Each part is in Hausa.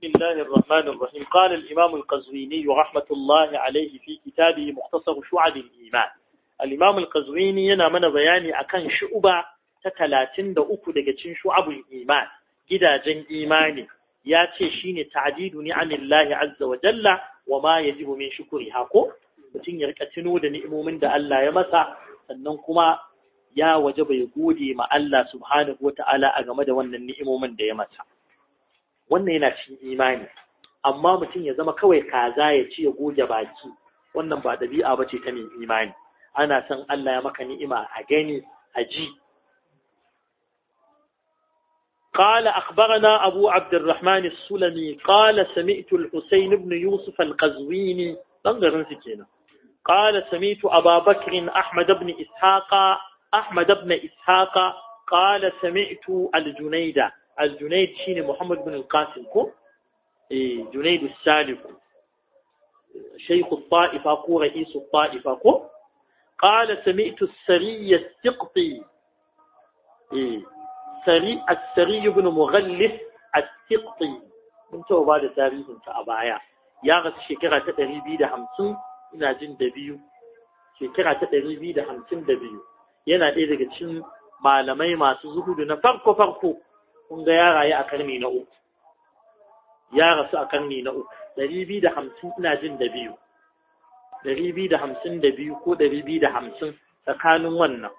بسم الله الرحمن الرحيم. قال الإمام القزويني رحمة الله عليه في كتابه مختصر شعب الإيمان. الإمام القزويني ينامنا بياني أكن شعبة تتلاتين دا أكو دقاتين شعب الإيمان جدا جن إيماني ياتي شين تعديد نعم الله عز وجل وما يجب من شكرها قو mutum ya rika tuno da ni'imomin da Allah ya masa sannan kuma ya wajaba ya gode ma Allah subhanahu wata'ala a game da wannan ni'imomin da ya masa. Wannan yana cikin imani, amma mutum ya zama kawai kaza ya ci ya goge baki, wannan ba dabi'a bace ta mai imani. Ana son Allah ya maka ni'ima a gani a ji. قال أخبرنا أبو عبد الرحمن السلمي قال سمعت الحسين بن يوسف القزويني انظروا سكينة قال سمعت أبا بكر أحمد بن إسحاق قال سمعت الجنيد شين محمد بن القاسم جنيد السالك شيخ الطائفة رئيس الطائفة قال سمعت السري السقطي السري بن مغلف السقطي من تو بعد تاريخ أبايا يا غس شكرا تقريبي ده 50 ina jin da biyu shekara ta 252 yana ɗaya daga cikin malamai masu zuhudu na farko kun ga ya rayu a karni na uku ya rasu a karni na uku 250 ina jin da biyu 252 ko 250 tsakanin wannan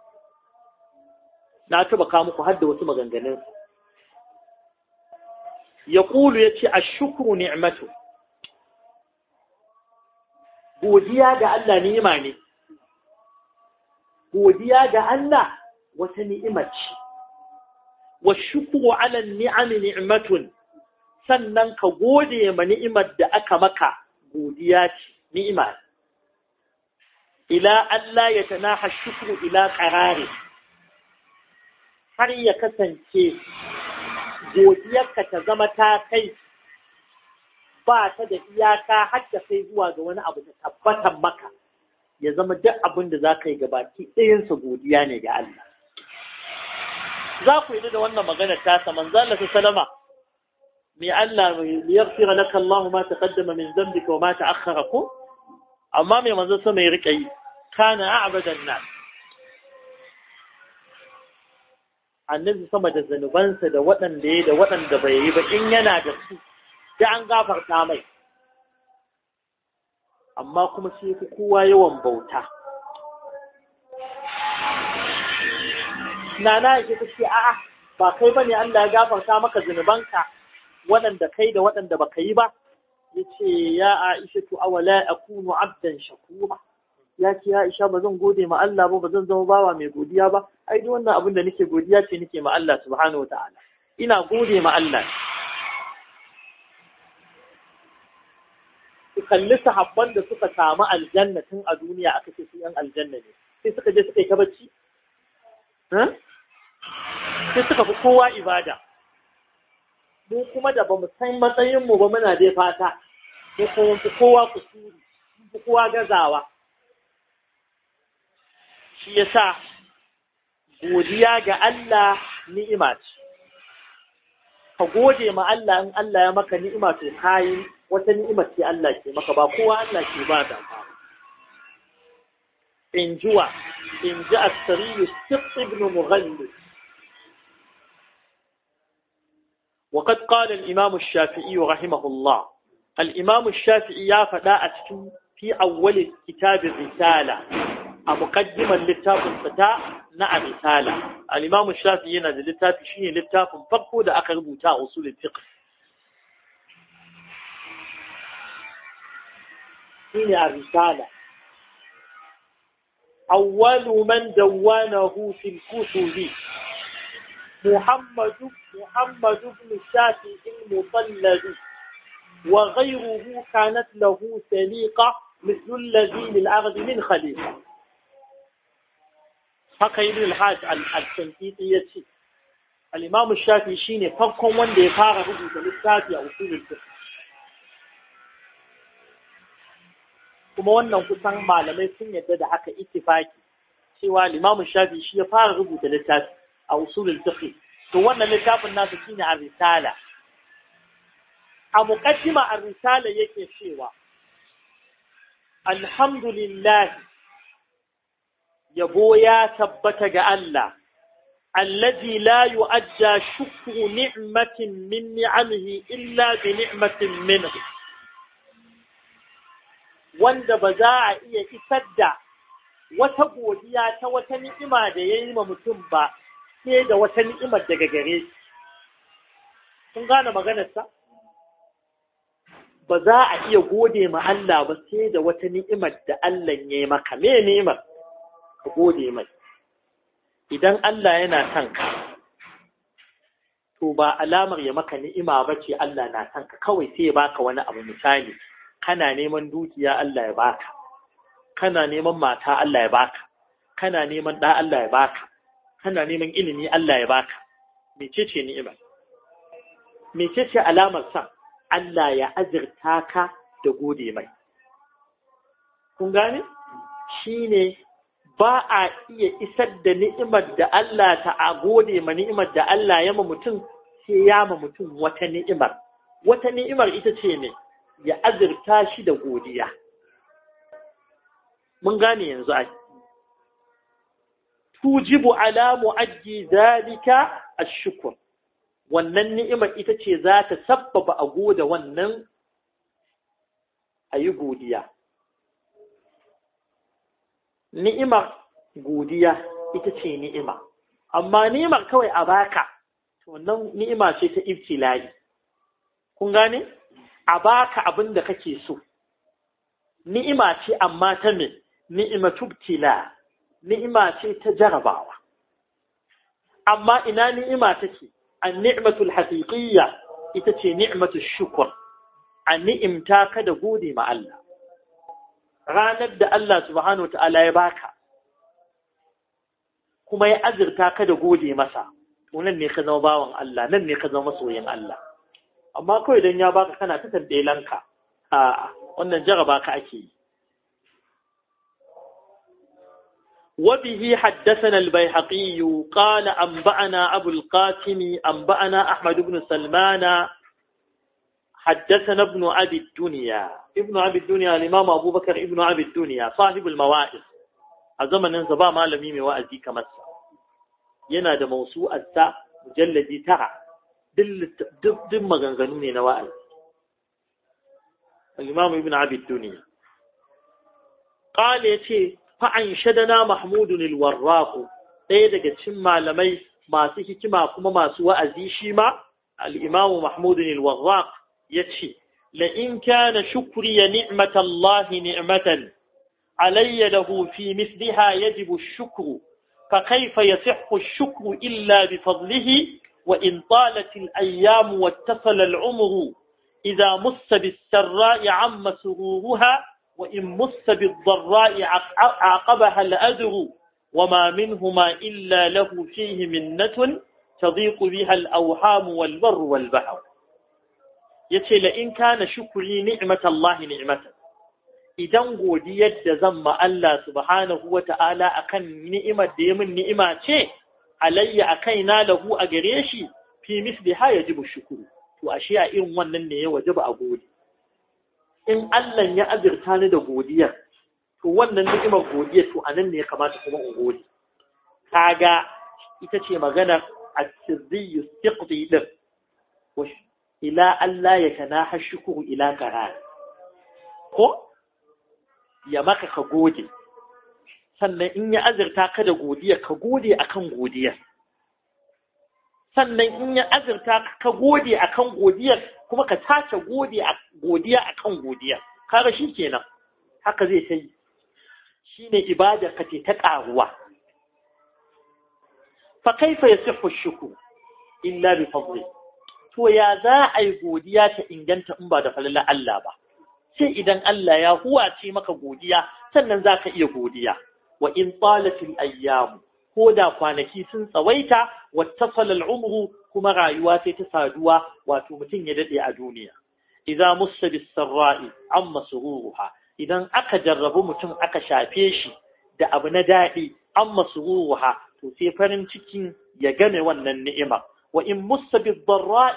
na taba kawo muku har da wasu maganganun yaqulu yace ash-shukru ni'matu godiya ga Allah ni'ima ne godiya ga Allah wata ni'ima ce wa shukru 'ala an-ni'am ni'matun sannan ka gode ma ni'imar da aka maka godiya ce ni'ima ila Allah ya tanaha shukru ila qarari har ya kasance godiyarka ta zama ta kai ba ta da iyaka har ta kai zuwa ga wani abu da tabbatar maka ya zama duk abin da za ka yi gabaki ɗayansa godiya ne ga Allah. Za ku yi da wannan magana ta sa manzo Allah sallama mai Allah yaghfira laka Allah ma taqaddama min dhanbika wa ma ta'akhkhara ko amma mai manzo sama ya rika yi kana a'badan nas annabi sama da zanubansa da waɗanda ya da waɗanda bai yi ba in yana da su da an gafarta mai amma kuma sai ku kowa yawan bauta nana yake tace a'a ba kai bane Allah ya gafarta maka zanubanka waɗanda kai da waɗanda baka yi ba yace ya Aisha tu awala akunu abdan shakura yace ya Aisha bazan gode ma Allah ba bazan zama bawa mai godiya ba ai duk wannan abin da nake godiya ce nake ma Allah subhanahu wataala ina gode ma Allah kalli sahabban da suka samu aljanna tun a duniya aka ce su yan aljanna ne sai suka je suka yi ta bacci sai suka fi kowa ibada mu kuma da ba mu san matsayin mu ba muna dai fata mu kuma fi kowa kusuri mu fi kowa gazawa shi yasa godiya ga Allah ni'ima ce ka gode ma Allah in Allah ya maka ni'ima to kai wata ni'imar ce Allah ke maka ba kowa Allah ke ba da ba in ji as-sariy ibn mughallib وقد قال الإمام الشافعي رحمه الله الإمام الشافعي يفدى أتكن في أول كتاب الرسالة مقدما للتاف الفتاة نعم رسالة الإمام الشافعي ينزل للتاف شيني للتاف فرقه دا أقرب تاء أصول الفقه شيني الرسالة أول من دوانه في الكتب محمد بن الشافعي المطلب وغيره كانت له سليقة مثل الذي للأرض من خليقة haka ibn al-hajj al-shankiti yace al-imam ash-shafi'i shine farkon wanda ya fara rubuta littafi a usulul fiqh kuma wannan kusan malamai sun yadda da haka ittifaki cewa al-imam ash-shafi'i shi ya fara rubuta littafi a usulul fiqh to wannan littafin nasa shine ar-risala a muqaddima ar-risala yake cewa alhamdulillah yabo ya tabbata ga Allah الذي لا يؤدى شكر نعمة من نعمه إلا بنعمة منه wanda ba za a iya isar da wata godiya ta wata ni'ima da ya yi ma mutum ba sai da wata ni'imar daga gare shi. Kun gane maganarsa? Ba za a iya gode ma Allah ba sai da wata ni'imar da Allah ya yi maka. Me ni'imar? Ka gode mai. Idan Allah yana son ka, to ba alamar ya maka ni'ima ba ce Allah na son ka, kawai sai ya baka wani abu. Misali, kana neman dukiya Allah ya baka, kana neman mata Allah ya baka, kana neman ɗa Allah ya baka, kana neman ilimi Allah ya baka. Mecece ni'ima? Mecece alamar son Allah ya azurta ka da gode mai? Kun gane? Shine ba a iya isar da ni'imar da Allah ta gode ma ni'imar da Allah ya ma mutum sai ya ma mutum wata ni'imar. Wata ni'imar ita ce ne ya azurta shi da godiya. Mun gane yanzu ai. Tujibu ala mu'addi zalika ash-shukr. Wannan ni'imar ita ce za ta sabbaba a gode wannan ayi godiya. Ni'imar godiya ita ce ni'ima, amma ni'imar kawai a baka, to nan ni'ima ce ta ibtila'i. Kun gane? A baka abin da kake so. Ni'ima ce amma ta me? Ni'imatu ibtila. Ni'ima ce ta jarabawa. Amma ina ni'ima take? An-ni'matul haqiqiyya ita ce ni'matu shukr. A ni'imta ka da gode ma Allah. Ranar da Allah subhanahu ta'ala ya baka kuma ya azurta ka da gode masa, to nan ne ka zama bawan Allah, nan ne ka zama masoyin Allah. Amma kawai dan ya baka kana ta tandelanka, wannan jaraba ka ake yi. وبه حدثنا البيهقي قال أنبأنا أبو القاسم أنبأنا أحمد بن سلمان حدثنا ابن أبي الدنيا. ابن أبي الدنيا الإمام أبو بكر ابن أبي الدنيا صاحب المواعظ. أزمن انزبا ما لميم وأزي كمسا ينادى موسوعة الساء مجلد ترى دم مغنغنوني نوائل. الإمام ابن أبي الدنيا قال يتي فأنشدنا محمود الوراق. ɗaya daga cikin malamai masu hikima kuma masu wa'azi shi ma al-Imam Mahmud al-Warraq yace la in kana shukri ni'mat Allah ni'matan alayya lahu fi mithliha yajibu ash-shukru fa kayfa yasihhu ash-shukru illa bi fadlihi wa in talat al-ayyam wattasala al-umru idha mussa bis-sarra'i 'amma sururuha وإن مس بالضراء عاقبها الأذر وما منهما إلا له فيه منة تضيق بها الأوهام والبر والبحر. yace la in kana shukri ni'matallahi ni'matan, idan godiyar da zan ma Allah subhanahu wata'ala akan ni'imar da ya min ni'ima ce alayya akaina lahu a gare shi fi misliha yajibu shukru, to ashe a irin wannan ne ya wajaba a gode. In Allah ya azurta ni da godiya, to wannan ni'imar godiya to anan ne ya kamata kuma in gode. Kaga ita ce maganar at-sirri istiqdi din ila Allah ya tanaha shukru ila qarar, ko ya maka ka gode, sannan in ya azurta ka da godiya ka gode akan godiya, sannan in ya azurta ka gode akan godiyar kuma ka tace godiya akan godiya. Kaga shi kenan haka zai sai shine ibadar ka ce ta karuwa. Fa kaifa yasihu shukru illa bi fadli, to ya za a yi godiya ta inganta in ba da falala Allah ba? Sai idan Allah ya huwace maka godiya sannan za ka iya godiya. Wa in talatil ayyamu, ko da kwanaki sun tsawaita, wattasala al'umru, kuma rayuwa sai ta saduwa, wato mutum ya dade a duniya. Idza mussa bis sarra'i amma sururuha, idan aka jarrabu mutum aka shafe shi da abu na dadi, amma sururuha, to sai farin cikin ya game wannan ni'ima. Wa in mussa bid darra'i,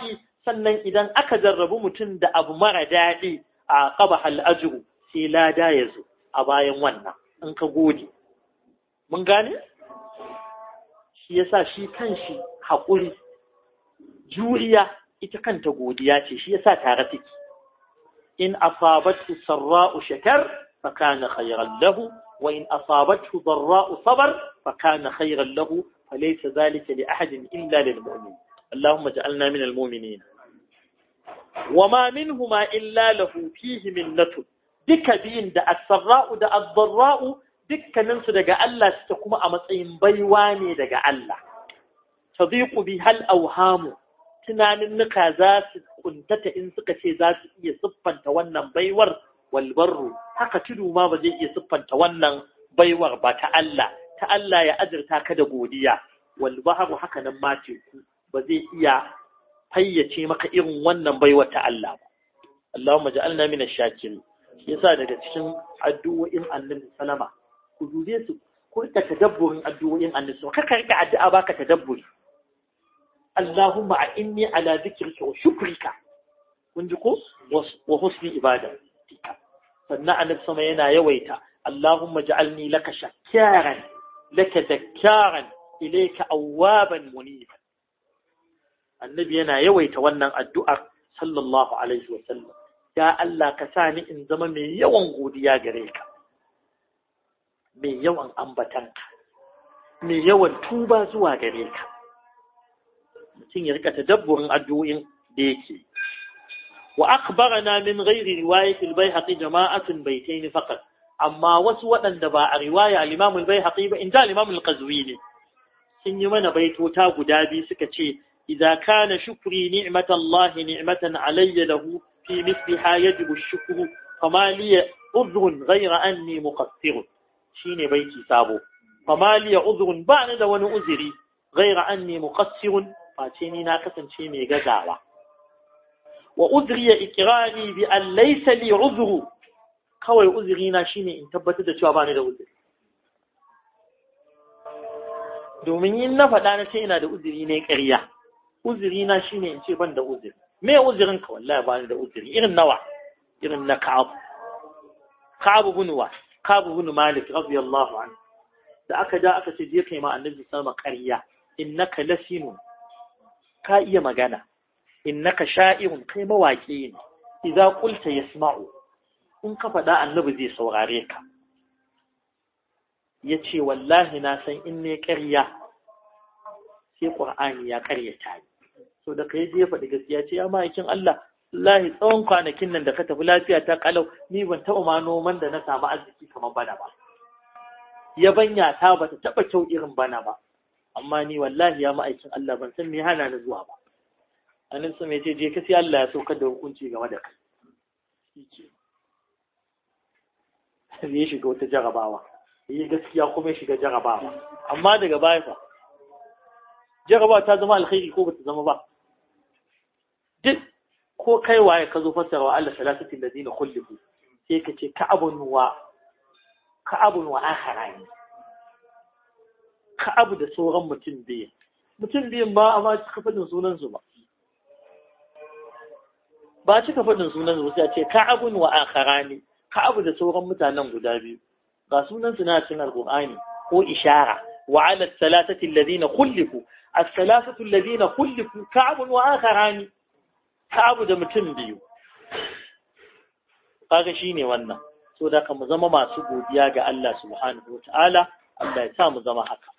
sannan idan aka jarrabu mutum da abu mara daɗi a qaba hal ajru sai lada ya zo a bayan wannan in ka gode mun gane shi yasa shi kanshi haƙuri juriya ita kanta godiya ce shi yasa tare take in asabathu sarra'u shakar fa kana khayran lahu wa in asabathu dharra'u sabar fa kana khayran lahu falaysa dhalika li ahadin illa lil mu'min allahumma ij'alna min al mu'minin wama minhuma illa lahu fihi minnatu duka biyin da as-sarra'u da ad-dharra'u dukkaninsu daga Allah suke kuma a matsayin baiwa ne daga Allah tadiqu bi hal awhamu tunaninnuka za su kuntata in suka ce za su iya siffanta wannan baiwar walbarru haka tudu ma ba zai iya siffanta wannan baiwar ba ta Allah ya azurta ka da godiya walbahru haka nan ma teku ba zai iya fayyace maka irin wannan baiwar ta Allah ba Allahumma ja'alna min ash-shakirin yasa daga cikin addu'o'in Annabi sallama ku dube su ku rika tadabburin addu'o'in Annabi sallama kaka rika addu'a baka tadabburi اللهم أعني على ذكرك وشكرك ونجكو وحسن عبادتك فنع نفسما ينا يويتا اللهم اجعلني لك شكارا لك ذكارا إليك أوابا منيبا النبي ينا يويتا ونن الدعاء صلى الله عليه وسلم يا الله كساني إن زمن من يوان غوديا غريك من يوان أنبتنك من يوان توبا زوا غريك mutum ya rika tadabburin addu'o'in da yake wa akhbarana min ghairi riwayat al-Baihaqi jama'atun baytayn faqat amma wasu waɗanda ba a riwaya al-Imam al-Baihaqi ba inda al-Imam al-Qazwini sun yi mana baitota guda biyu suka ce idza kana shukri ni'matallahi ni'matan alayya lahu fi mithliha yajibu ash-shukru fama li udhrun ghayra anni muqassir shine baiti sabo fama li udhrun ba ni da wani uzuri ghayra anni muqassir face ni na kasance mai gazawa wa udriya ikrari bi an laysa li uzru kawai uzuri na shine in tabbatar da cewa bani da uzuri domin yin na faɗa na ce ina da uzuri ne ƙarya uzuri na shine in ce ban da uzuri me uzurin ka wallahi bani da uzuri irin nawa irin na Ka'ab ibn Malik radiyallahu anhu da aka ce je kai ma Annabi sallallahu alaihi wasallam ƙarya innaka lasinun ka iya magana innaka sha'irun kai mawaki ne idza qulta yasma'u in ka faɗa Annabi zai saurare ka yace wallahi na san in ne ƙarya sai Qur'ani ya ƙaryata ni so da kai je faɗi gaskiya ce ya ma'aikin Allah wallahi tsawon kwanakin nan da ka tafi lafiya ta kalau ni ban taɓa ma noman da na samu arziki kamar bana ba yabanya ta bata taɓa kyau irin bana ba amma ni wallahi ya ma'aikin Allah ban san me hana ni zuwa ba annabi sai ya ce je ka sai Allah ya saukar da hukunci game da kai sai ya shiga wata jarabawa yi gaskiya kuma ya shiga jarabawa amma daga baya fa jarabawa ta zama alkhairi ko bata zama ba duk ko kai waye ka zo fassara wa Allah salasatin ladina khulifu sai ka ce ka'abun wa akharani Ka'abu da sauran mutum biyun ba a ma cika faɗin sunansu ba cika faɗin sunansu sai a ce Ka'abun wa akharani Ka'abu da sauran mutanen guda biyu ga sunansu na cikin alqur'ani ko ishara wa 'ala as-salatati alladhina khulifu as-salatatu alladhina khulifu Ka'abun wa akharani Ka'abu da mutum biyu kaga shine wannan so da mu zama masu godiya ga Allah subhanahu wa ta'ala Allah ya sa mu zama haka